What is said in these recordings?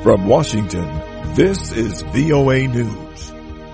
From Washington, this is VOA News.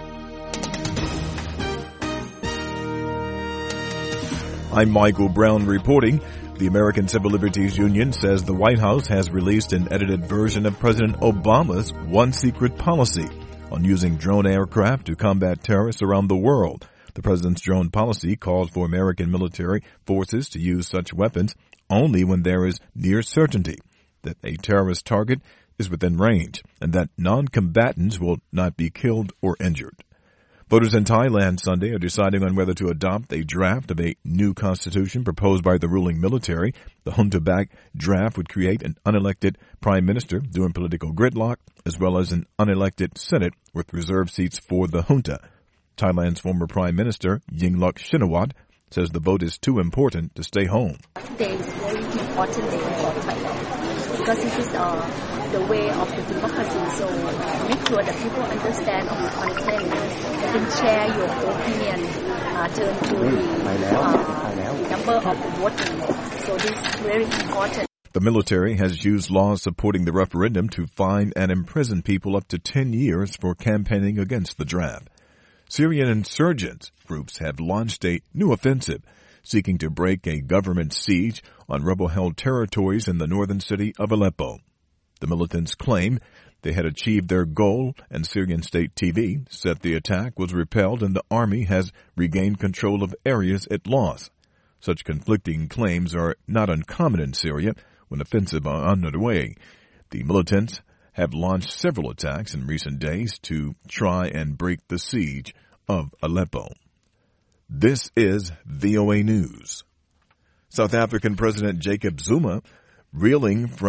I'm Michael Brown reporting. The American Civil Liberties Union says the White House has released an edited version of President Obama's One Secret policy on using drone aircraft to combat terrorists around the world. The president's drone policy calls for American military forces to use such weapons only when there is near certainty that a terrorist target is within range and that non-combatants will not be killed or injured. Voters in Thailand Sunday are deciding on whether to adopt a draft of a new constitution proposed by the ruling military. The junta-backed draft would create an unelected prime minister during political gridlock, as well as an unelected Senate with reserved seats for the junta. Thailand's former prime minister, Yingluck Shinawatra, says the vote is too important to stay home. Today is very important day for Thailand because this is the way of the democracy. So make sure that people understand of the content. You can share your opinion turn to the number of voting. So this is very important. The military has used laws supporting the referendum to fine and imprison people up to 10 years for campaigning against the draft. Syrian insurgents groups have launched a new offensive seeking to break a government siege on rebel-held territories in the northern city of Aleppo. The militants claim they had achieved their goal, and Syrian state TV said the attack was repelled and the army has regained control of areas it lost. Such conflicting claims are not uncommon in Syria when offensives are underway. The militants have launched several attacks in recent days to try and break the siege of Aleppo. This is VOA News. South African President Jacob Zuma reeling from